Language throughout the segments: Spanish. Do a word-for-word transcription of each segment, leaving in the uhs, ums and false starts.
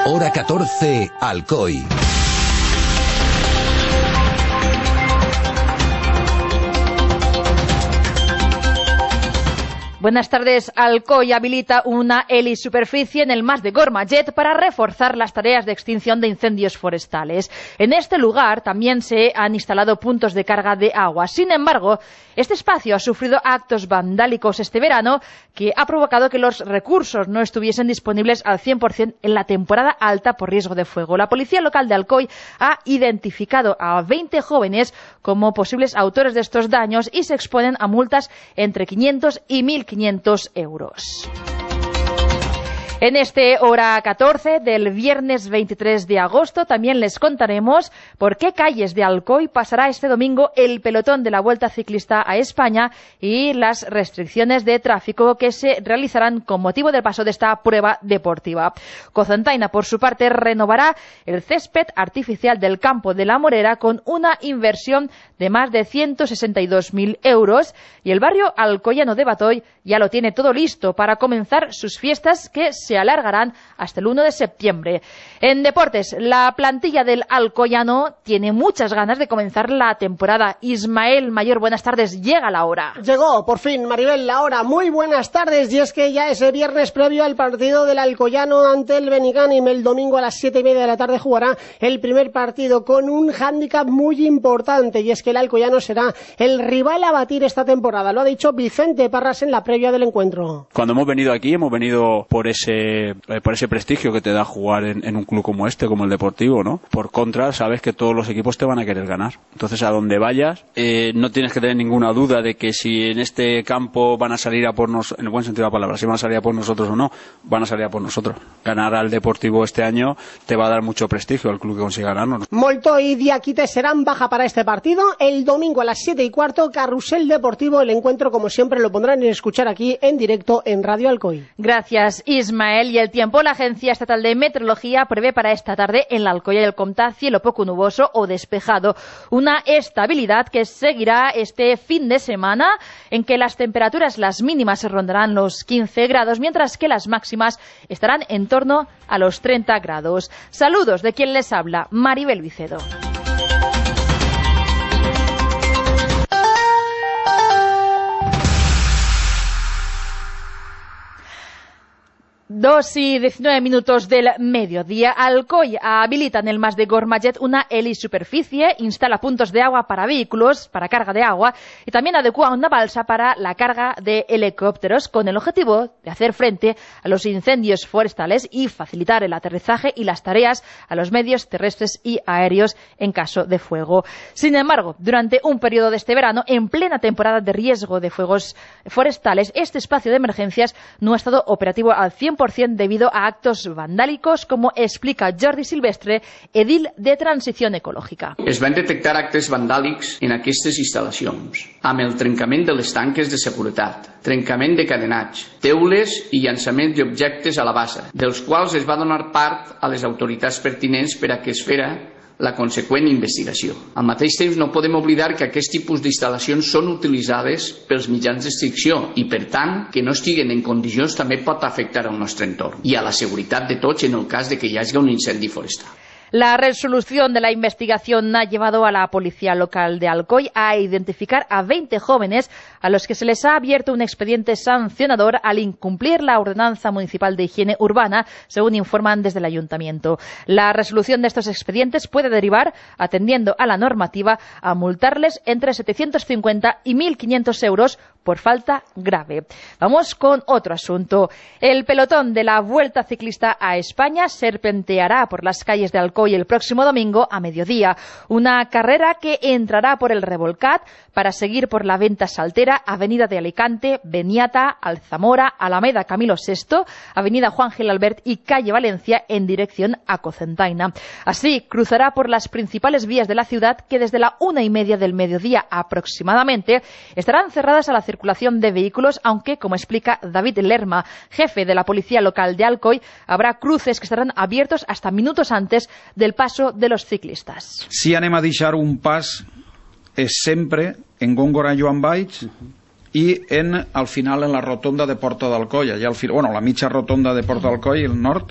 Hora catorce, Alcoy. Buenas tardes. Alcoy habilita una helisuperficie en el Mas de Gormajet para reforzar las tareas de extinción de incendios forestales. En este lugar también se han instalado puntos de carga de agua. Sin embargo, este espacio ha sufrido actos vandálicos este verano que ha provocado que los recursos no estuviesen disponibles al cien por cien en la temporada alta por riesgo de fuego. La policía local de Alcoy ha identificado a veinte jóvenes como posibles autores de estos daños y se exponen a multas entre quinientos y mil quinientos euros. En este Hora catorce del viernes veintitrés de agosto también les contaremos por qué calles de Alcoy pasará este domingo el pelotón de la Vuelta Ciclista a España y las restricciones de tráfico que se realizarán con motivo del paso de esta prueba deportiva. Cocentaina, por su parte, renovará el césped artificial del campo de la Morera con una inversión de más de ciento sesenta y dos mil euros y el barrio alcoyano de Batoy ya lo tiene todo listo para comenzar sus fiestas que se alargarán hasta el uno de septiembre. En deportes, la plantilla del Alcoyano tiene muchas ganas de comenzar la temporada. Ismael Mayor, buenas tardes, llega la hora. Llegó, por fin, Maribel, la hora. Muy buenas tardes, y es que ya ese viernes previo al partido del Alcoyano ante el Benigànim, el domingo a las siete y media de la tarde jugará el primer partido con un hándicap muy importante, y es que el Alcoyano será el rival a batir esta temporada. Lo ha dicho Vicente Parras en la previa del encuentro. Cuando hemos venido aquí, hemos venido por ese por ese prestigio que te da jugar en, en un club como este, como el Deportivo, ¿no? Por contra, sabes que todos los equipos te van a querer ganar. Entonces, a donde vayas, eh, no tienes que tener ninguna duda de que si en este campo van a salir a por nosotros, en el buen sentido de la palabra, si van a salir a por nosotros o no, van a salir a por nosotros. Ganar al Deportivo este año te va a dar mucho prestigio al club que consiga ganarnos. Molto y Diakite serán baja para este partido. El domingo a las siete y cuarto, Carrusel Deportivo. El encuentro, como siempre, lo podrán escuchar aquí en directo en Radio Alcoy. Gracias, Ismael. Y el tiempo, la Agencia Estatal de Meteorología prevé para esta tarde en la Alcoya y el Comtá cielo poco nuboso o despejado. Una estabilidad que seguirá este fin de semana en que las temperaturas, las mínimas, rondarán los quince grados, mientras que las máximas estarán en torno a los treinta grados. Saludos de quien les habla, Maribel Vicedo. Dos y diecinueve minutos del mediodía. Alcoy habilita en el Mas de Gormajet una helisuperficie, instala puntos de agua para vehículos, para carga de agua, y también adecua una balsa para la carga de helicópteros, con el objetivo de hacer frente a los incendios forestales y facilitar el aterrizaje y las tareas a los medios terrestres y aéreos en caso de fuego. Sin embargo, durante un periodo de este verano, en plena temporada de riesgo de fuegos forestales, este espacio de emergencias no ha estado operativo al cien por cien debido a actos vandálicos, como explica Jordi Silvestre, edil de Transició Ecològica. Es van detectar actes vandàlics en aquestes instal·lacions, amb el trencament de les tanques de seguretat, trencament de cadenats, teules i llançament d'objectes a la bassa, dels quals es va donar part a les autoritats pertinents per a que es fera la conseqüent investigació. Al mateix temps, no podem oblidar que aquest tipus d'instal·lacions són utilitzades pels mitjans d'extinció i, per tant, que no estiguen en condicions també pot afectar al nostre entorn i a la seguretat de tots en el cas de que hi hagi un incendi forestal. La resolución de la investigación ha llevado a la policía local de Alcoy a identificar a veinte jóvenes a los que se les ha abierto un expediente sancionador al incumplir la ordenanza municipal de higiene urbana, según informan desde el ayuntamiento. La resolución de estos expedientes puede derivar, atendiendo a la normativa, a multarles entre setecientos cincuenta y mil quinientos euros por falta grave. Vamos con otro asunto. El pelotón de la Vuelta Ciclista a España serpenteará por las calles de Alcoy el próximo domingo a mediodía. Una carrera que entrará por el Revolcat para seguir por la Venta Saltera, Avenida de Alicante, Beniata, Alzamora, Alameda Camilo sexto, Avenida Juan Gil Albert y Calle Valencia en dirección a Cocentaina. Así cruzará por las principales vías de la ciudad que desde la una y media del mediodía aproximadamente estarán cerradas a la circulación de vehículos, aunque, como explica David Lerma, jefe de la policía local de Alcoy, habrá cruces que estarán abiertos hasta minutos antes del paso de los ciclistas. Si anem a deixar un pas és sempre en Góngora Joan Baix i en, al final en la rotonda de Porta d'Alcoi, allà al final, bueno, la mitja rotonda de Porta d'Alcoi, el nord,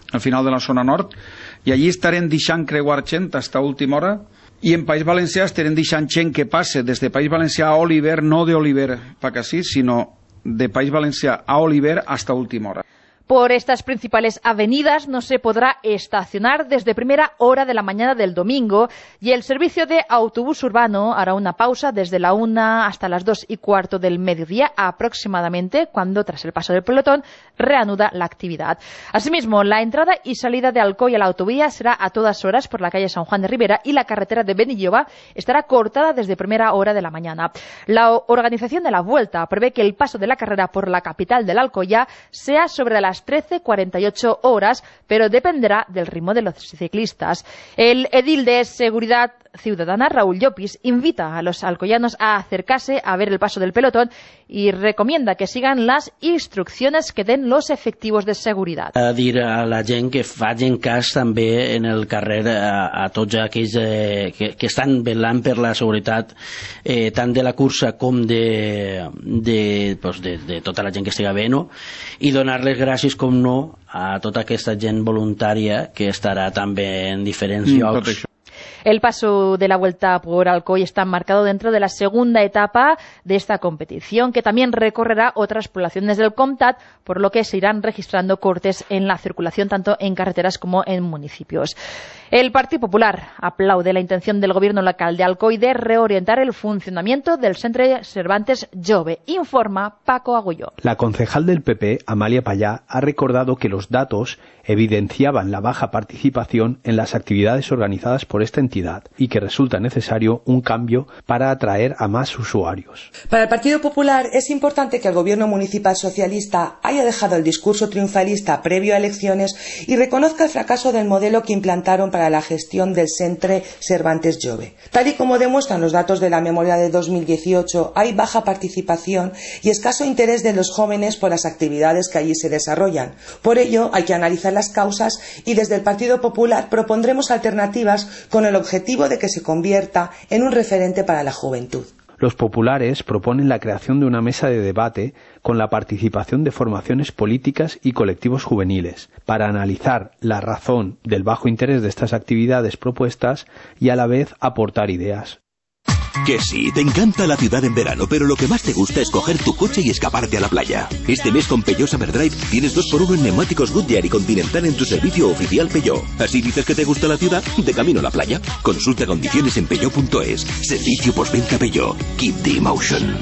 al final de la zona nord, i allí estarem deixant creuar gent fins a última hora, i en País Valencià estarem deixant gent que passe des de País Valencià a Oliver, no de Oliver pa Casís, sinó de País Valencià a Oliver hasta última hora. Por estas principales avenidas no se podrá estacionar desde primera hora de la mañana del domingo y el servicio de autobús urbano hará una pausa desde la una hasta las dos y cuarto del mediodía aproximadamente, cuando tras el paso del pelotón reanuda la actividad. Asimismo, la entrada y salida de Alcoi a la autovía será a todas horas por la calle San Juan de Ribera y la carretera de Benilloba estará cortada desde primera hora de la mañana. La organización de la Vuelta prevé que el paso de la carrera por la capital del Alcoyá sea sobre las trece cuarenta y ocho horas, pero dependerá del ritmo de los ciclistas. El edil de Seguridad Ciudadana, Raúl Llopis, invita a los alcoyanos a acercarse a ver el paso del pelotón y recomienda que sigan las instrucciones que den los efectivos de seguridad. A dir a la gent que facin cas també en el carrer a, a tots aquells eh, que, que estan vetllant per la seguretat eh, tant de la cursa com de, de, pues de, de tota la gent que estiga bé, no? I donar-les gràcies, com no, a tota aquesta gent voluntària que estarà també en diferents mm, llocs. El paso de la Vuelta por Alcoi está marcado dentro de la segunda etapa de esta competición, que también recorrerá otras poblaciones del Comtat, por lo que se irán registrando cortes en la circulación tanto en carreteras como en municipios. El Partido Popular aplaude la intención del gobierno local de Alcoi de reorientar el funcionamiento del Centre Cervantes Jove, informa Paco Agulló. La concejal del P P, Amalia Payá, ha recordado que los datos evidenciaban la baja participación en las actividades organizadas por esta entidad y que resulta necesario un cambio para atraer a más usuarios. Para el Partido Popular es importante que el gobierno municipal socialista haya dejado el discurso triunfalista previo a elecciones y reconozca el fracaso del modelo que implantaron para la gestión del Centre Cervantes Jove. Tal y como demuestran los datos de la memoria de dos mil dieciocho, hay baja participación y escaso interés de los jóvenes por las actividades que allí se desarrollan. Por ello, hay que analizar las causas y desde el Partido Popular propondremos alternativas con el objetivo de que se convierta en un referente para la juventud. Los populares proponen la creación de una mesa de debate con la participación de formaciones políticas y colectivos juveniles para analizar la razón del bajo interés de estas actividades propuestas y a la vez aportar ideas. Que sí, te encanta la ciudad en verano, pero lo que más te gusta es coger tu coche y escaparte a la playa. Este mes con Peugeot Summer Drive tienes dos por uno en neumáticos Goodyear y Continental en tu servicio oficial Peugeot. Así dices que te gusta la ciudad, de camino a la playa. Consulta condiciones en peugeot punto es. Servicio postventa Peugeot. Keep the emotion.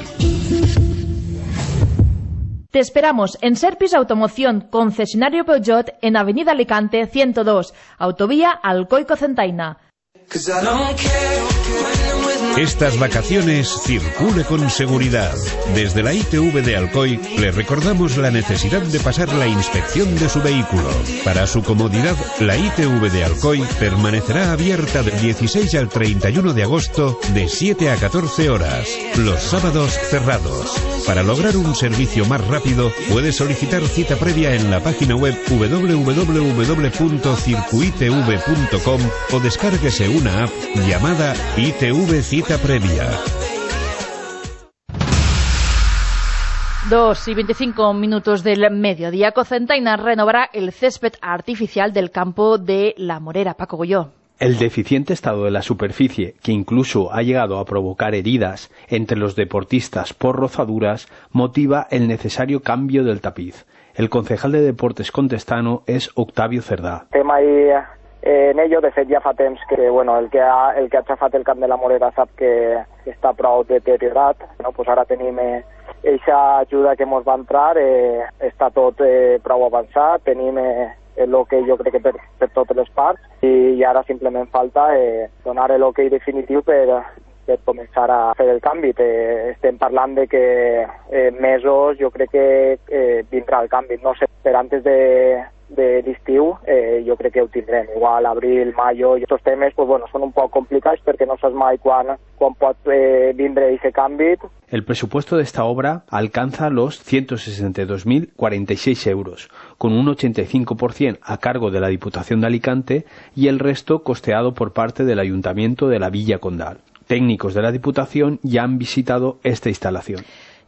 Te esperamos en Serpis Automoción, concesionario Peugeot en Avenida Alicante ciento dos, Autovía Alcoi-Cocentaina. Estas vacaciones circule con seguridad. Desde la I T V de Alcoi le recordamos la necesidad de pasar la inspección de su vehículo. Para su comodidad, la I T V de Alcoi permanecerá abierta del dieciséis al treinta y uno de agosto de siete a catorce horas. Los sábados cerrados. Para lograr un servicio más rápido, puede solicitar cita previa en la página web doble u doble u doble u punto circuitv punto com o descárguese una app llamada I T V Cita Previa. Dos y veinticinco minutos del mediodía. Cocentaina renovará el césped artificial del campo de La Morera. Paco Goyó. El deficiente estado de la superficie, que incluso ha llegado a provocar heridas entre los deportistas por rozaduras, motiva el necesario cambio del tapiz. El concejal de Deportes contestano es Octavio Cerdà. Tema ahí eh, en ello, de fet ja fa temps que bueno, el que ha, el que ha xafat el camp de la Morera sap que està prou deteriorat, no? Pues ara tenim eh, eixa ajuda que ens va entrar, eh, està tot eh, prou avançat, tenim eh, el que jo crec que per, per totes les parts i, i ara simplement falta eh, donar l'ok definitiu per, per començar a fer el canvi. Eh, estem parlant de que eh, mesos jo crec que eh, vindrà el canvi, no sé, per antes de, de l'estiu eh, jo crec que ho tindrem, igual abril, mayo, i aquests temes pues, bueno, són un poc complicats perquè no saps mai quan, quan pot eh, vindre aquest canvi. El presupuesto de esta obra alcanza los ciento sesenta y dos mil cuarenta y seis euros, con un ochenta y cinco por ciento a cargo de la Diputación de Alicante y el resto costeado por parte del Ayuntamiento de la Villa Condal. Técnicos de la Diputación ya han visitado esta instalación.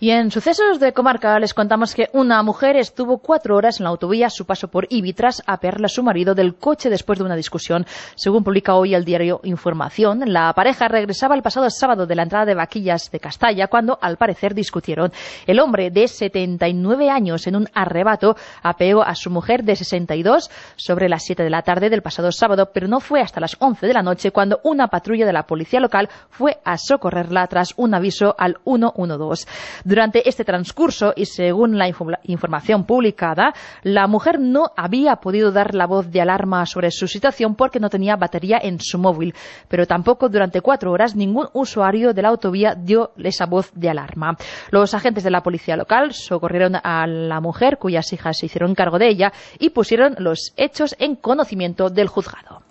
Y en sucesos de comarca les contamos que una mujer estuvo cuatro horas en la autovía a su paso por Ibi tras apearle a su marido del coche después de una discusión. Según publica hoy el diario Información, la pareja regresaba el pasado sábado de la entrada de Vaquillas de Castalla cuando al parecer discutieron. El hombre de setenta y nueve años en un arrebato apeó a su mujer de sesenta y dos sobre las siete de la tarde del pasado sábado, pero no fue hasta las once de la noche cuando una patrulla de la policía local fue a socorrerla tras un aviso al uno uno dos. Durante este transcurso, y según la info- información publicada, la mujer no había podido dar la voz de alarma sobre su situación porque no tenía batería en su móvil, pero tampoco durante cuatro horas ningún usuario de la autovía dio esa voz de alarma. Los agentes de la policía local socorrieron a la mujer, cuyas hijas se hicieron cargo de ella, y pusieron los hechos en conocimiento del juzgado.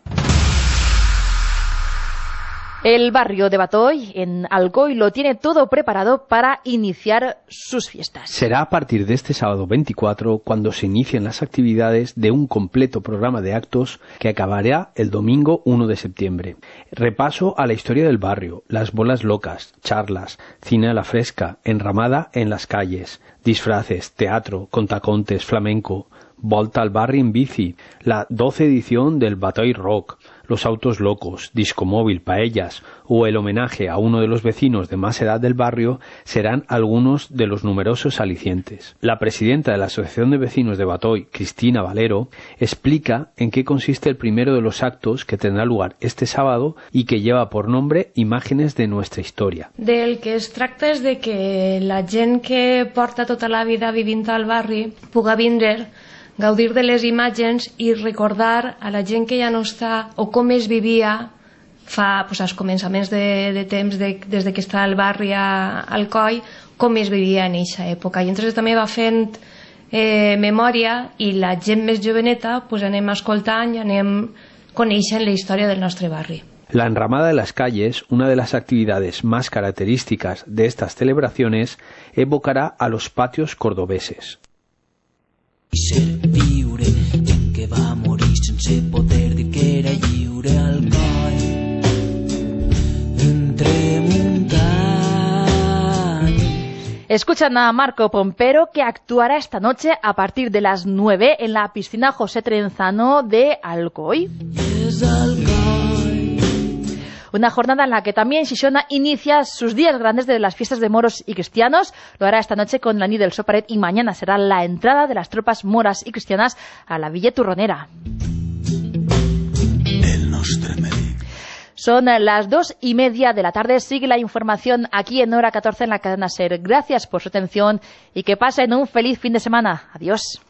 El barrio de Batoy, en Alcoy, lo tiene todo preparado para iniciar sus fiestas. Será a partir de este sábado veinticuatro cuando se inicien las actividades de un completo programa de actos que acabará el domingo uno de septiembre. Repaso a la historia del barrio, las bolas locas, charlas, cine a la fresca, enramada en las calles, disfraces, teatro, contacontes, flamenco, volta al barri en bici, la doce edición del Batoy Rock, los autos locos, discomóvil, paellas o el homenaje a uno de los vecinos de más edad del barrio serán algunos de los numerosos alicientes. La presidenta de la Asociación de Vecinos de Batoy, Cristina Valero, explica en qué consiste el primero de los actos que tendrá lugar este sábado y que lleva por nombre Imágenes de nuestra historia. Del que es tracta és de que la gent que porta tota la vida vivint al barri puga vindre, gaudir de les imatges i recordar a la gent que ja no està o com es vivia fa pues, als començaments de, de temps de, des de que està al barri a Alcoi, com es vivia en aquesta època. I entonces també va fent eh, memòria i la gent més joveneta pues, anem escoltant i anem coneixent la història del nostre barri. La enramada de las calles, una de las actividades más características de estas celebraciones, evocará a los patios cordobeses. I ser viure, gent que va morir sense poder dir que era lliure al coll. Entre muntanyes. Escuchan a Marco Pompero, que actuará esta noche a partir de las nueve en la piscina José Trenzano de Alcoy. És Alcoy. Una jornada en la que también Xixona inicia sus días grandes de las fiestas de moros y cristianos. Lo hará esta noche con la nit del Soparet y mañana será la entrada de las tropas moras y cristianas a la Villa Turronera. El nostre mèdic. Son las dos y media de la tarde. Sigue la información aquí en Hora catorce en la cadena SER. Gracias por su atención y que pasen un feliz fin de semana. Adiós.